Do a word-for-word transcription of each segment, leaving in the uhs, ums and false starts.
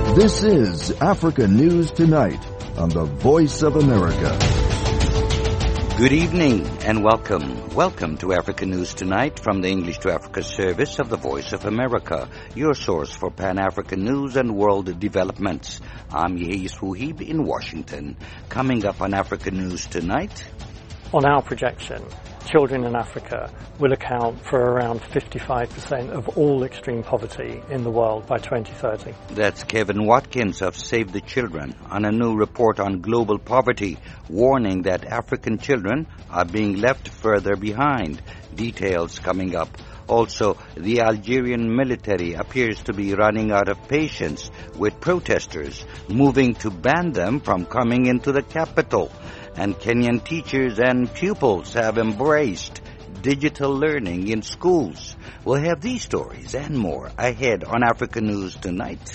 This is Africa News Tonight on the Voice of America. Good evening and welcome. Welcome to Africa News Tonight from the English to Africa service of the Voice of America, your source for Pan-African news and world developments. I'm Yehis Wuhib in Washington. Coming up on Africa News Tonight. On our projection, children in Africa will account for around fifty-five percent of all extreme poverty in the world by twenty thirty. That's Kevin Watkins of Save the Children on a new report on global poverty, warning that African children are being left further behind. Details coming up. Also, the Algerian military appears to be running out of patience with protesters, moving to ban them from coming into the capital. And Kenyan teachers and pupils have embraced digital learning in schools. We'll have these stories and more ahead on Africa News Tonight.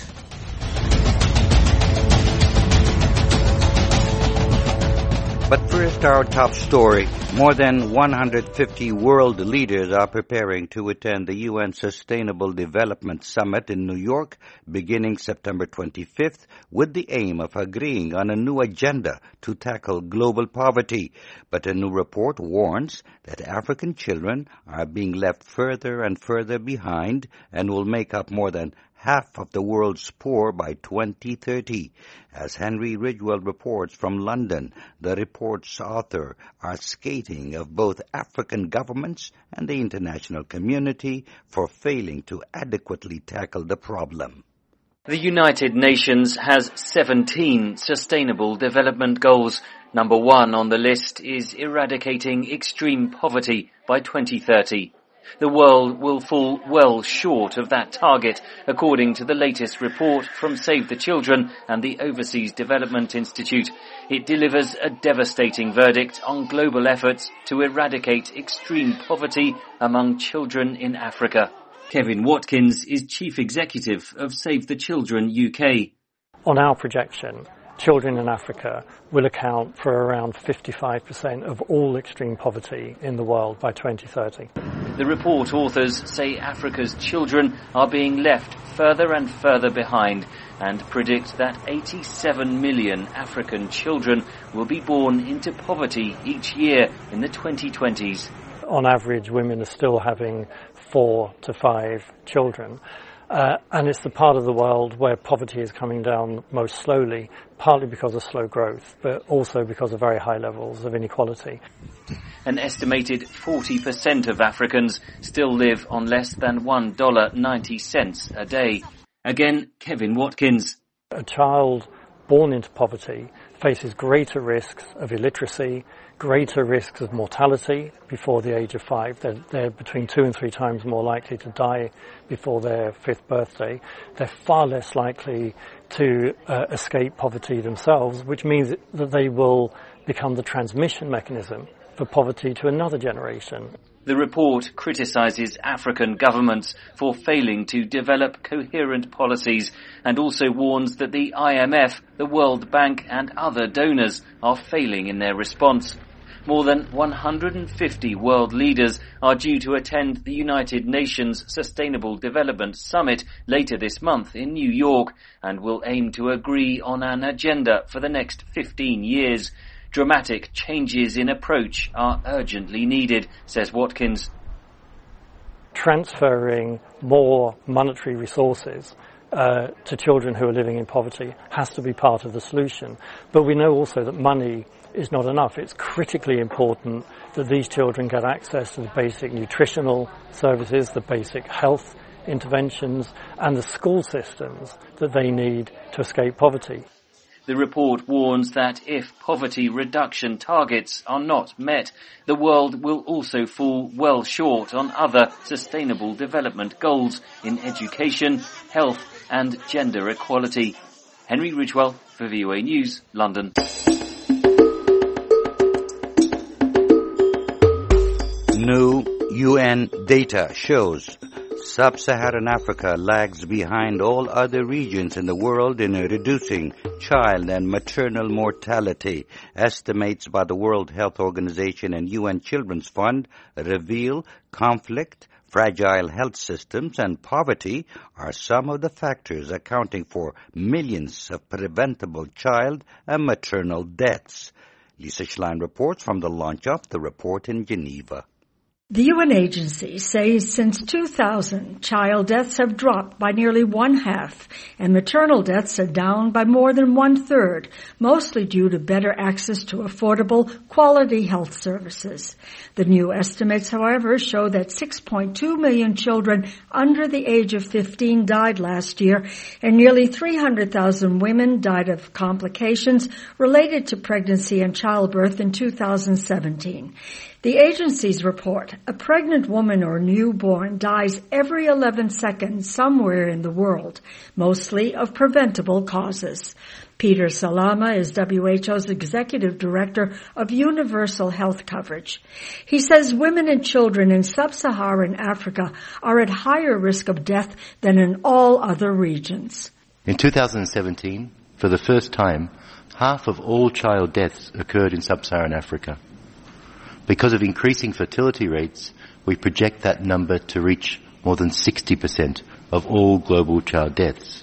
But first, our top story. More than one hundred fifty world leaders are preparing to attend the U N Sustainable Development Summit in New York beginning September twenty-fifth with the aim of agreeing on a new agenda to tackle global poverty. But a new report warns that African children are being left further and further behind and will make up more than half of the world's poor by twenty thirty. As Henry Ridgwell reports from London, the report's authors are scathing of both African governments and the international community for failing to adequately tackle the problem. The United Nations has seventeen Sustainable Development Goals. Number one on the list is eradicating extreme poverty by twenty thirty. The world will fall well short of that target, according to the latest report from Save the Children and the Overseas Development Institute. It delivers a devastating verdict on global efforts to eradicate extreme poverty among children in Africa. Kevin Watkins is Chief Executive of Save the Children U K. On our projection, children in Africa will account for around fifty-five percent of all extreme poverty in the world by twenty thirty. The report authors say Africa's children are being left further and further behind and predict that eighty-seven million African children will be born into poverty each year in the twenty twenties. On average, women are still having four to five children. Uh, and it's the part of the world where poverty is coming down most slowly, partly because of slow growth, but also because of very high levels of inequality. An estimated forty percent of Africans still live on less than one dollar ninety a day. Again, Kevin Watkins. A child born into poverty faces greater risks of illiteracy, greater risks of mortality before the age of five. They're, they're between two and three times more likely to die before their fifth birthday. They're far less likely to uh, escape poverty themselves, which means that they will become the transmission mechanism for poverty to another generation. The report criticizes African governments for failing to develop coherent policies and also warns that the I M F, the World Bank and other donors are failing in their response. More than one hundred fifty world leaders are due to attend the United Nations Sustainable Development Summit later this month in New York and will aim to agree on an agenda for the next fifteen years. Dramatic changes in approach are urgently needed, says Watkins. Transferring more monetary resources uh, to children who are living in poverty has to be part of the solution. But we know also that money is not enough. It's critically important that these children get access to the basic nutritional services, the basic health interventions, and the school systems that they need to escape poverty. The report warns that if poverty reduction targets are not met, the world will also fall well short on other sustainable development goals in education, health and gender equality. Henry Ridgwell for V O A News, London. New U N data shows Sub-Saharan Africa lags behind all other regions in the world in reducing child and maternal mortality. Estimates by the World Health Organization and U N Children's Fund reveal conflict, Fragile health systems and poverty are some of the factors accounting for millions of preventable child and maternal deaths. Lisa Schlein reports from the launch of the report in Geneva. The U N agency says since two thousand, child deaths have dropped by nearly one half, and maternal deaths are down by more than one third, mostly due to better access to affordable, quality health services. The new estimates, however, show that six point two million children under the age of fifteen died last year, and nearly three hundred thousand women died of complications related to pregnancy and childbirth in two thousand seventeen. The agency's report, a pregnant woman or newborn dies every eleven seconds somewhere in the world, mostly of preventable causes. Peter Salama is W H O's executive director of universal health coverage. He says women and children in sub-Saharan Africa are at higher risk of death than in all other regions. In two thousand seventeen, for the first time, half of all child deaths occurred in sub-Saharan Africa. Because of increasing fertility rates, we project that number to reach more than sixty percent of all global child deaths.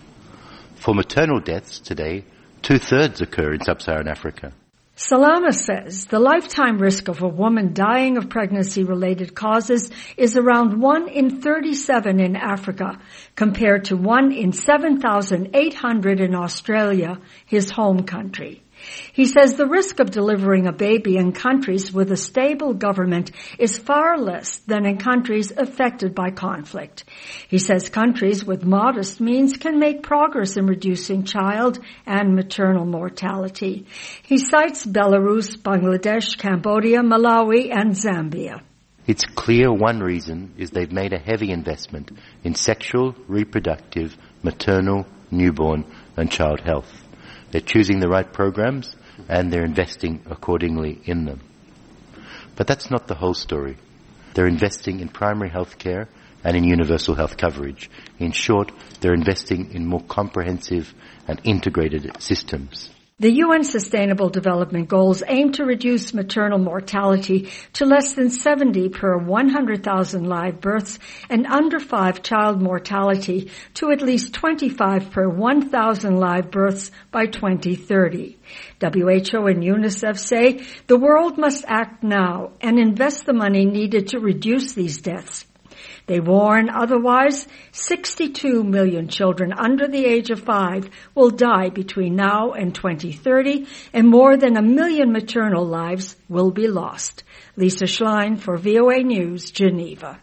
For maternal deaths today, two-thirds occur in sub-Saharan Africa. Salama says the lifetime risk of a woman dying of pregnancy-related causes is around one in thirty-seven in Africa, compared to one in seven thousand eight hundred in Australia, his home country. He says the risk of delivering a baby in countries with a stable government is far less than in countries affected by conflict. He says countries with modest means can make progress in reducing child and maternal mortality. He cites Belarus, Bangladesh, Cambodia, Malawi, and Zambia. It's clear one reason is they've made a heavy investment in sexual, reproductive, maternal, newborn, and child health. They're choosing the right programs, and they're investing accordingly in them. But that's not the whole story. They're investing in primary health care and in universal health coverage. In short, they're investing in more comprehensive and integrated systems. The U N Sustainable Development Goals aim to reduce maternal mortality to less than seventy per one hundred thousand live births and under five child mortality to at least twenty-five per one thousand live births by twenty thirty. W H O and UNICEF say the world must act now and invest the money needed to reduce these deaths. They warn otherwise sixty-two million children under the age of five will die between now and twenty thirty, and more than a million maternal lives will be lost. Lisa Schlein for V O A News, Geneva.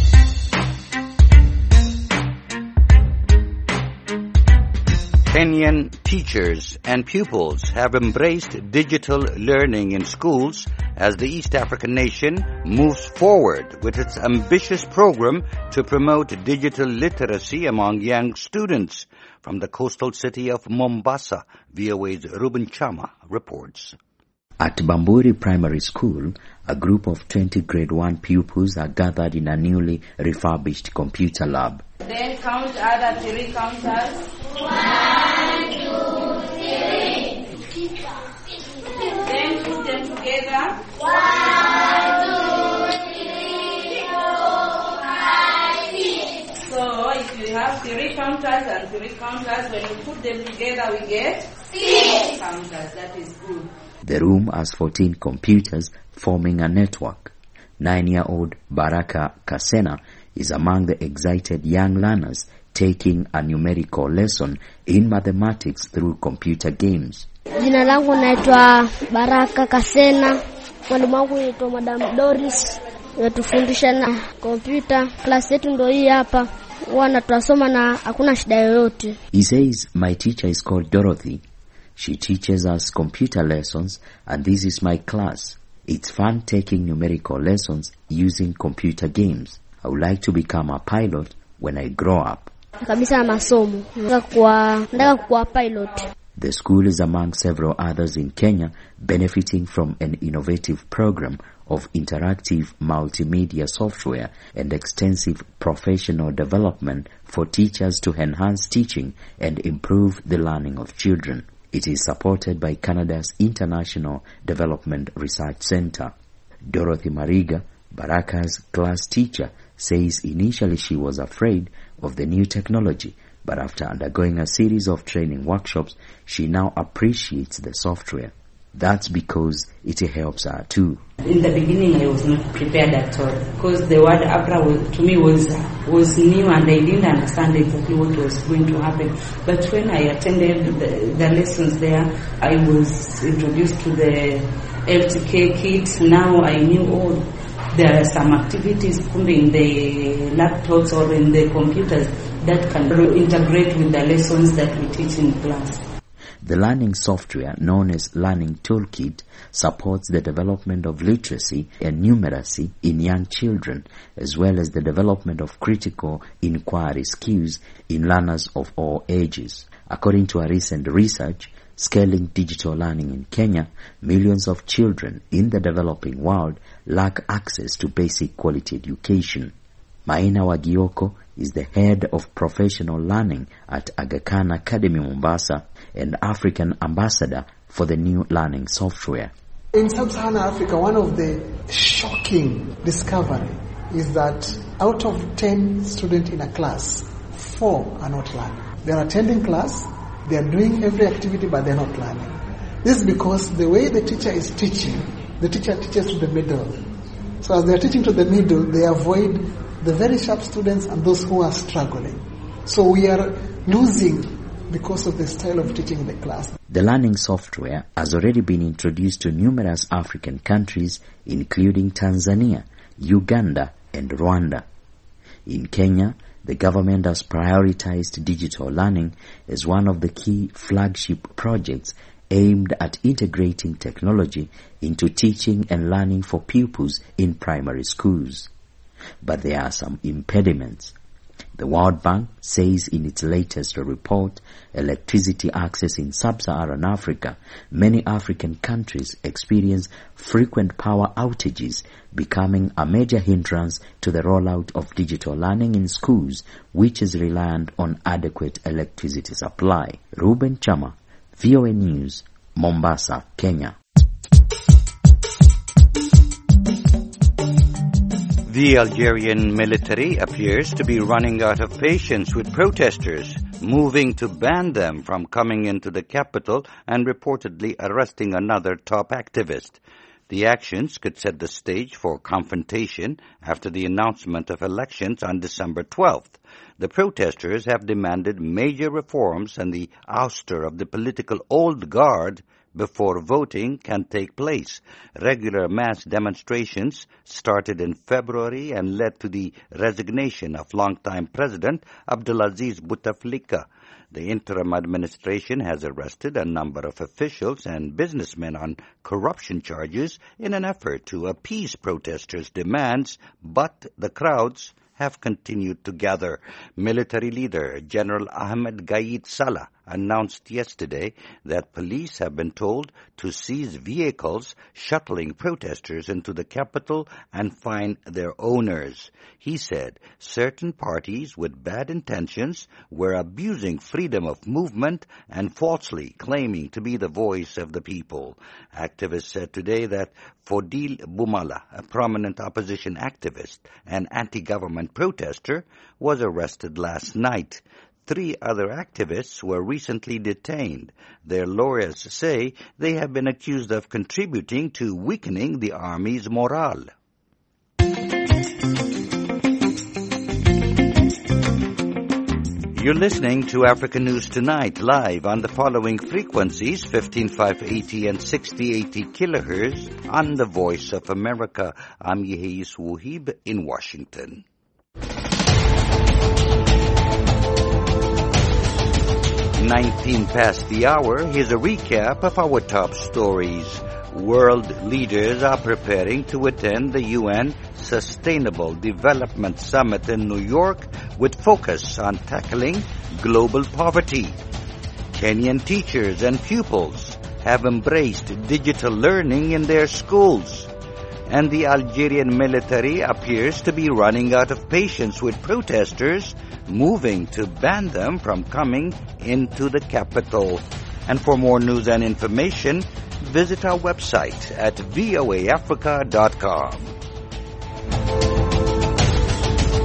Kenyan teachers and pupils have embraced digital learning in schools as the East African nation moves forward with its ambitious program to promote digital literacy among young students. From the coastal city of Mombasa, V O A's Ruben Chama reports. At Bamburi Primary School, a group of twenty grade one pupils are gathered in a newly refurbished computer lab. Then count other three counters. One, two, three. Then put them together. One, two, three, four, five, six. So if you have three counters and three counters, when you put them together, we get six counters. That is good. The room has fourteen computers forming a network. Nine-year-old Baraka Kasena is among the excited young learners taking a numerical lesson in mathematics through computer games. Jina langu naitwa Baraka Kasena. Mwalimu wangu naitwa Madam Doris. Natufundisha na computer. Class yetu ndio hii hapa. Wana tunasoma na hakuna shida yoyote. He says, my teacher is called Dorothy. She teaches us computer lessons, and this is my class. It's fun taking numerical lessons using computer games. I would like to become a pilot when I grow up. Kabisa masomo. Nataka kuwa nataka kuwa pilot. The school is among several others in Kenya benefiting from an innovative program of interactive multimedia software and extensive professional development for teachers to enhance teaching and improve the learning of children. It is supported by Canada's International Development Research Centre. Dorothy Mariga, Baraka's class teacher, says initially she was afraid of the new technology, but after undergoing a series of training workshops, she now appreciates the software. That's because it helps her too. In the beginning, I was not prepared at all because the word APRA was, to me was was new and I didn't understand exactly what was going to happen. But when I attended the, the lessons there, I was introduced to the L T K kit. Now I knew all. There are some activities in the laptops or in the computers that can integrate with the lessons that we teach in class. The learning software, known as Learning Toolkit, supports the development of literacy and numeracy in young children, as well as the development of critical inquiry skills in learners of all ages. According to a recent research, Scaling Digital Learning in Kenya, millions of children in the developing world lack access to basic quality education. Maina Wagioko is the head of professional learning at Aga Khan Academy Mombasa and African ambassador for the new learning software. In sub-Saharan Africa, one of the shocking discovery is that out of ten students in a class, four are not learning. They are attending class, they are doing every activity, but they are not learning. This is because the way the teacher is teaching, the teacher teaches to the middle. So as they are teaching to the middle, they avoid the very sharp students and those who are struggling. So we are losing because of the style of teaching in the class. The learning software has already been introduced to numerous African countries, including Tanzania, Uganda, and Rwanda. In Kenya, the government has prioritized digital learning as one of the key flagship projects aimed at integrating technology into teaching and learning for pupils in primary schools. But there are some impediments. The World Bank says in its latest report, Electricity Access in Sub-Saharan Africa, many African countries experience frequent power outages, becoming a major hindrance to the rollout of digital learning in schools, which is reliant on adequate electricity supply. Ruben Chama, V O A News, Mombasa, Kenya. The Algerian military appears to be running out of patience with protesters, moving to ban them from coming into the capital and reportedly arresting another top activist. The actions could set the stage for confrontation after the announcement of elections on December twelfth. The protesters have demanded major reforms and the ouster of the political old guard before voting can take place. Regular mass demonstrations started in February and led to the resignation of longtime President Abdulaziz Bouteflika. The interim administration has arrested a number of officials and businessmen on corruption charges in an effort to appease protesters' demands, but the crowds have continued to gather. Military leader General Ahmed Gaid Salah announced yesterday that police have been told to seize vehicles shuttling protesters into the capital and fine their owners. He said certain parties with bad intentions were abusing freedom of movement and falsely claiming to be the voice of the people. Activists said today that Fodil Boumala, a prominent opposition activist and anti-government protester, was arrested last night. Three other activists were recently detained. Their lawyers say they have been accused of contributing to weakening the army's morale. You're listening to Africa News Tonight, live on the following frequencies, fifteen five eighty and sixty eighty kilohertz, on the Voice of America. I'm Yehis Wuhib in Washington. nineteen past the hour, here's a recap of our top stories. World leaders are preparing to attend the U N Sustainable Development Summit in New York with focus on tackling global poverty. Kenyan teachers and pupils have embraced digital learning in their schools. And the Algerian military appears to be running out of patience with protesters, moving to ban them from coming into the capital. And for more news and information, visit our website at voa africa dot com.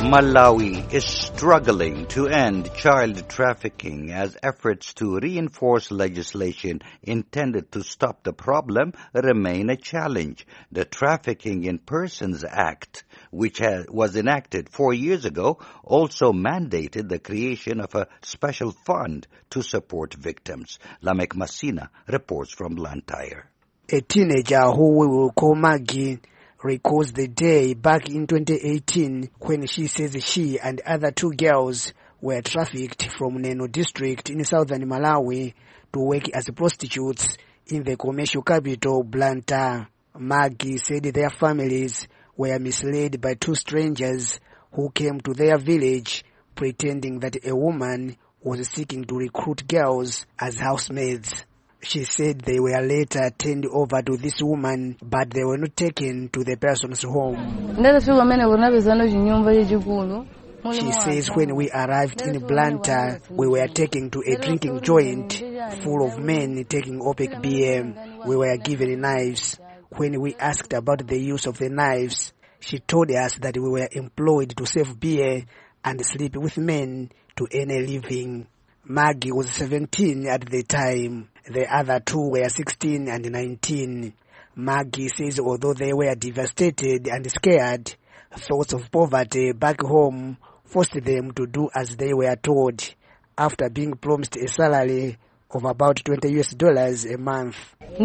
Malawi is struggling to end child trafficking as efforts to reinforce legislation intended to stop the problem remain a challenge. The Trafficking in Persons Act, which has, was enacted four years ago, also mandated the creation of a special fund to support victims. Lamek Masina reports from Blantyre. A teenager who we will call Maggie recalls the day back in twenty eighteen when she says she and other two girls were trafficked from Neno district in southern Malawi to work as prostitutes in the commercial capital Blantyre. Maggie said their families were misled by two strangers who came to their village pretending that a woman was seeking to recruit girls as housemaids. She said they were later turned over to this woman, but they were not taken to the person's home. She says when we arrived in Blantyre, we were taken to a drinking joint full of men taking Opec beer. We were given knives. When we asked about the use of the knives, she told us that we were employed to serve beer and sleep with men to earn a living. Maggie was seventeen at the time. The other two were sixteen and nineteen. Maggie says although they were devastated and scared, thoughts of poverty back home forced them to do as they were told after being promised a salary of about twenty U S dollars a month.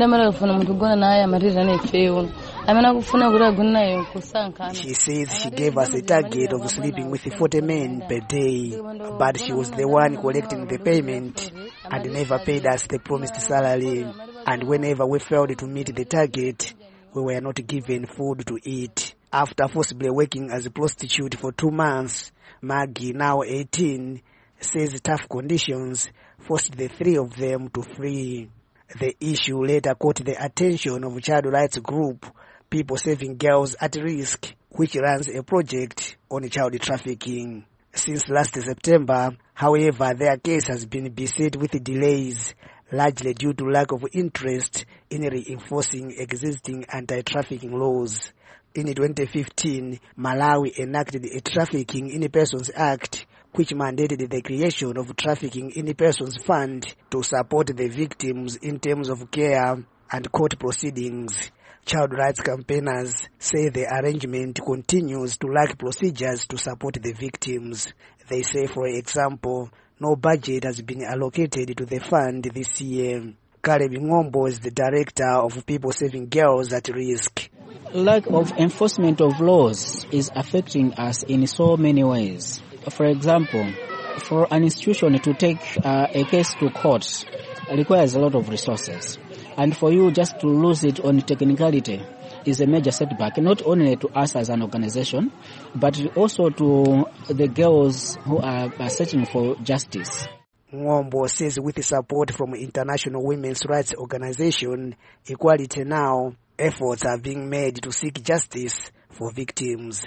She says she gave us a target of sleeping with forty men per day, but she was the one collecting the payment and never paid us the promised salary. And whenever we failed to meet the target, we were not given food to eat. After forcibly working as a prostitute for two months, Maggie, now eighteen, says tough conditions forced the three of them to flee. The issue later caught the attention of child rights group People Saving Girls at Risk, which runs a project on child trafficking. Since last September, however, their case has been beset with delays, largely due to lack of interest in reinforcing existing anti-trafficking laws. In twenty fifteen, Malawi enacted a Trafficking in Persons Act, which mandated the creation of Trafficking in Persons Fund to support the victims in terms of care and court proceedings. Child rights campaigners say the arrangement continues to lack procedures to support the victims. They say, for example, no budget has been allocated to the fund this year. Caleb Ngombo is the director of People Saving Girls at Risk. Lack of enforcement of laws is affecting us in so many ways. For example, for an institution to take uh, a case to court requires a lot of resources. And for you just to lose it on technicality is a major setback, not only to us as an organization, but also to the girls who are, are searching for justice. Ngombo says with support from international women's rights organization Equality Now, efforts are being made to seek justice for victims.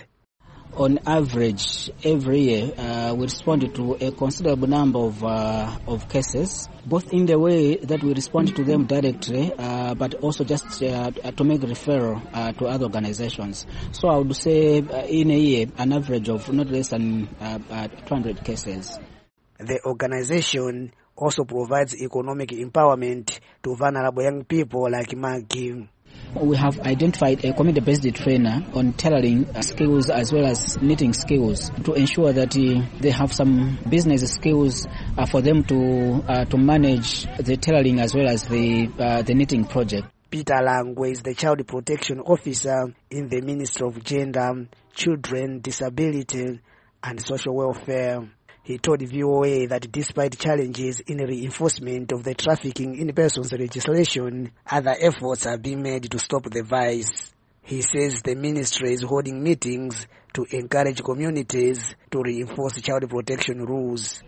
On average, every year, uh, we respond to a considerable number of uh, of cases, both in the way that we respond to them directly, uh, but also just uh, to make referral uh, to other organizations. So I would say uh, in a year, an average of not less than uh, uh, two hundred cases. The organization also provides economic empowerment to vulnerable young people like Maggie. We have identified a community-based trainer on tailoring skills as well as knitting skills to ensure that uh, they have some business skills uh, for them to uh, to manage the tailoring as well as the uh, the knitting project. Peter Langwe is the Child Protection Officer in the Ministry of Gender, Children, Disability and Social Welfare. He told V O A that despite challenges in reinforcement of the Trafficking in Persons legislation, other efforts are being made to stop the vice. He says the ministry is holding meetings to encourage communities to reinforce child protection rules.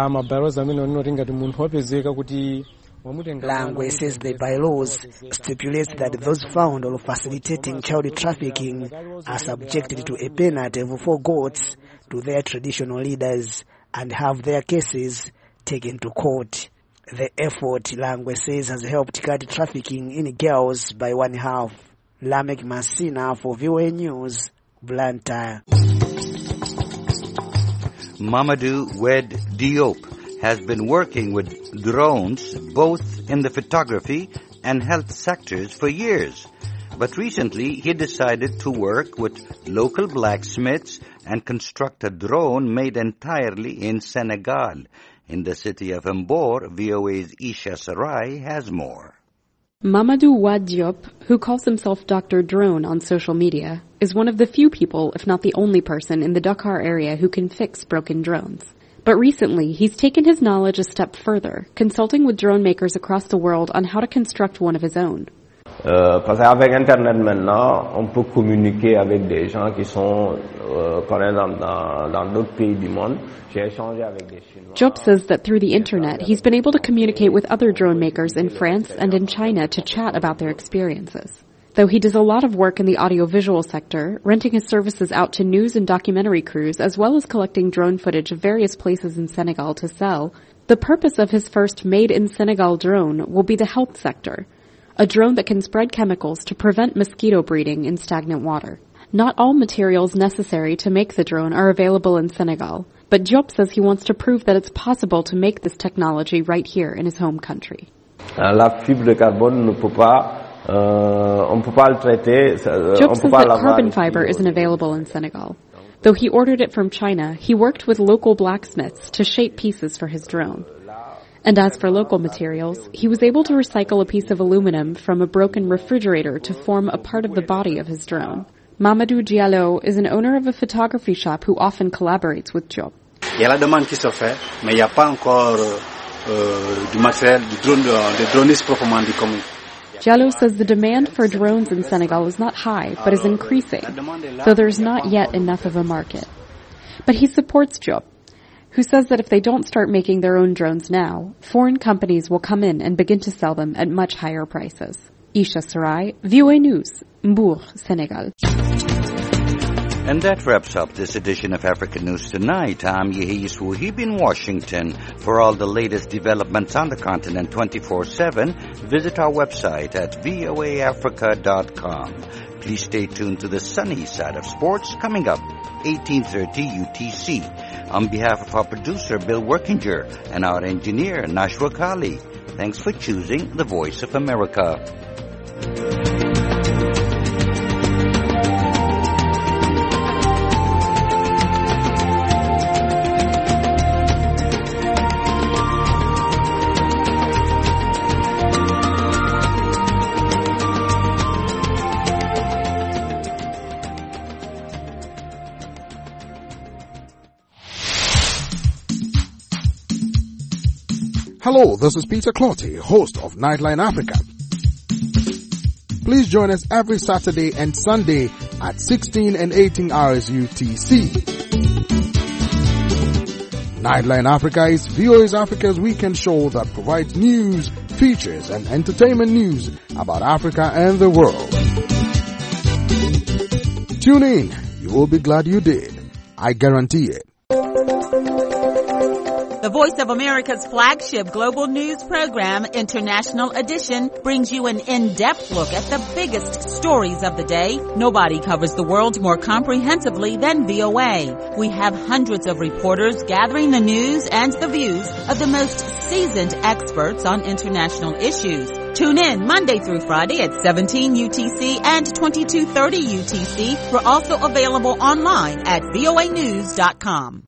Langwe says the bylaws stipulates that those found or facilitating child trafficking are subjected to a penalty of four goats to their traditional leaders and have their cases taken to court. The effort, Langwe says, has helped cut trafficking in girls by one half. Lamek Masina for V O A News, Blantyre. Mamadou Wed Diop has been working with drones both in the photography and health sectors for years. But recently he decided to work with local blacksmiths and construct a drone made entirely in Senegal. In the city of Mbor, V O A's Isha Sarai has more. Mamadou Wad Diop, who calls himself Doctor Drone on social media, is one of the few people, if not the only person, in the Dakar area who can fix broken drones. But recently, he's taken his knowledge a step further, consulting with drone makers across the world on how to construct one of his own. Euh, parce qu'avec Internet maintenant, on peut communiquer avec des gens qui sont, euh, par exemple, dans, dans d'autres pays du monde. J'ai échangé avec des Chinois. Diop says that through the Internet, he's been able to communicate with other drone makers in France and in China to chat about their experiences. Though he does a lot of work in the audiovisual sector, renting his services out to news and documentary crews, as well as collecting drone footage of various places in Senegal to sell, the purpose of his first made-in-Senegal drone will be the health sector. A drone that can spread chemicals to prevent mosquito breeding in stagnant water. Not all materials necessary to make the drone are available in Senegal, but Diop says he wants to prove that it's possible to make this technology right here in his home country. La fibre de carbone ne peut pas, euh, on peut pas le traiter. Diop says that carbon fiber isn't available in Senegal. Though he ordered it from China, he worked with local blacksmiths to shape pieces for his drone. And as for local materials, he was able to recycle a piece of aluminum from a broken refrigerator to form a part of the body of his drone. Mamadou Diallo is an owner of a photography shop who often collaborates with Diop. Il y a la demande qui se fait, mais il n'y a pas encore euh, du matériel, du drone, de drones proprement dit comme. Diallo says the demand for drones in Senegal is not high, but is increasing, though there's not yet enough of a market. But he supports Diop, who says that if they don't start making their own drones now, foreign companies will come in and begin to sell them at much higher prices. Isha Sarai, V O A News, Mbour, Senegal. And that wraps up this edition of Africa News Tonight. I'm Yehis Wuhib in Washington. For all the latest developments on the continent twenty-four seven, visit our website at voa africa dot com. Please stay tuned to the sunny side of sports coming up eighteen thirty U T C. On behalf of our producer, Bill Workinger, and our engineer, Nashwa Kali, thanks for choosing the Voice of America. Hello, this is Peter Clotty, host of Nightline Africa. Please join us every Saturday and Sunday at sixteen and eighteen hours U T C. Nightline Africa is V O A's Africa's weekend show that provides news, features, and entertainment news about Africa and the world. Tune in. You will be glad you did. I guarantee it. The Voice of America's flagship global news program, International Edition, brings you an in-depth look at the biggest stories of the day. Nobody covers the world more comprehensively than V O A. We have hundreds of reporters gathering the news and the views of the most seasoned experts on international issues. Tune in Monday through Friday at seventeen U T C and twenty-two thirty U T C. We're also available online at V O A news dot com.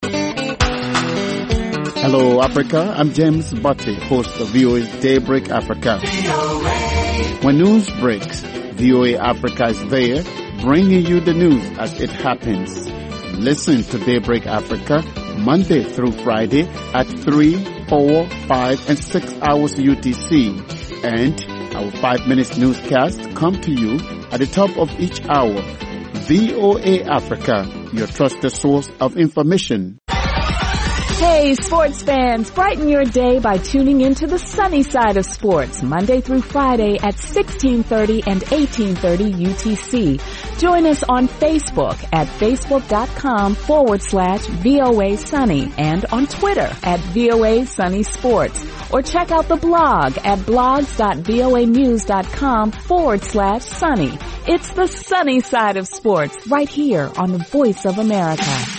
Hello, Africa. I'm James Butte, host of V O A's Daybreak Africa. When news breaks, V O A Africa is there, bringing you the news as it happens. Listen to Daybreak Africa Monday through Friday at three, four, five, and six hours U T C. And our five minutes newscast come to you at the top of each hour. V O A Africa, your trusted source of information. Hey, sports fans, brighten your day by tuning into the sunny side of sports, Monday through Friday at sixteen thirty and eighteen thirty U T C. Join us on Facebook at facebook.com forward slash VOA Sunny and on Twitter at VOA Sunny Sports. Or check out the blog at blogs.voanews.com forward slash sunny. It's the sunny side of sports right here on the Voice of America.